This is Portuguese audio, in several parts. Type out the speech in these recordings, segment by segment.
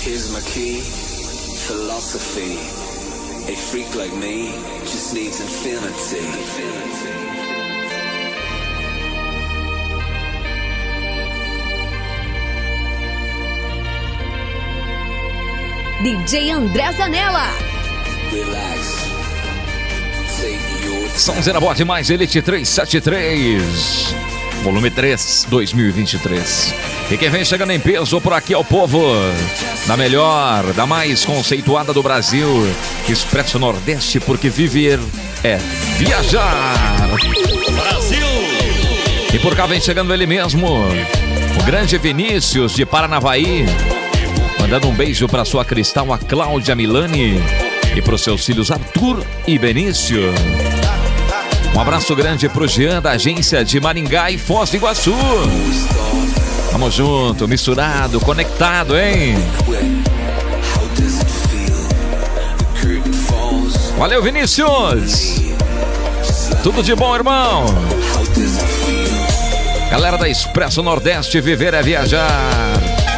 Here's my key, philosophy. A freak like me just needs infinity. DJ André Zanella. Relax. Sonzeira Boa Demais, Elite 373, volume 3, 2023. E quem vem chegando em peso por aqui é o povo da melhor, da mais conceituada do Brasil, Expresso Nordeste, porque viver é viajar. Brasil! E por cá vem chegando ele mesmo, o grande Vinícius de Paranavaí, mandando um beijo para sua cristal, a Cláudia Milani, e para os seus filhos Arthur e Benício. Um abraço grande pro Jean da agência de Maringá e Foz do Iguaçu. Tamo junto, misturado, conectado, hein? Valeu, Vinícius! Tudo de bom, irmão! Galera da Expresso Nordeste, viver é viajar.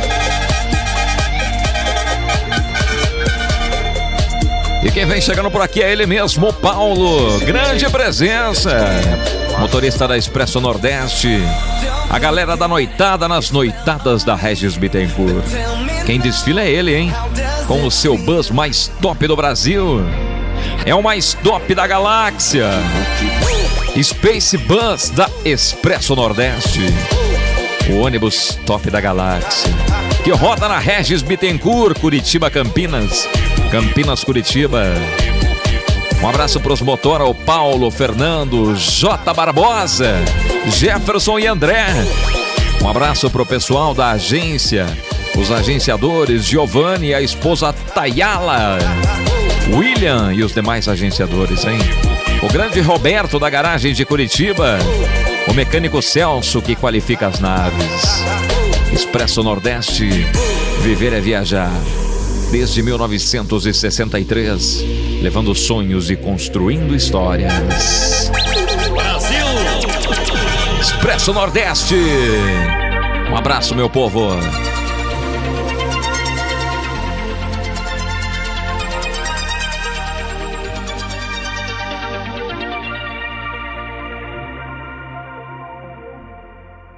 E quem vem chegando por aqui é ele mesmo, o Paulo. Grande presença. Motorista da Expresso Nordeste. A galera da noitada nas noitadas da Regis Bittencourt. Quem desfila é ele, hein? Com o seu bus mais top do Brasil. É o mais top da galáxia. Space Bus da Expresso Nordeste. O ônibus top da galáxia. Que roda na Regis Bittencourt, Curitiba, Campinas. Campinas, Curitiba. Um abraço para os motora, o Paulo, Fernando, J. Barbosa, Jefferson e André. Um abraço para o pessoal da agência, os agenciadores, Giovanni e a esposa Tayala, William e os demais agenciadores, hein? O grande Roberto da garagem de Curitiba, o mecânico Celso que qualifica as naves. Expresso Nordeste, viver é viajar. Desde 1963, levando sonhos e construindo histórias. Brasil! Expresso Nordeste. Um abraço, meu povo.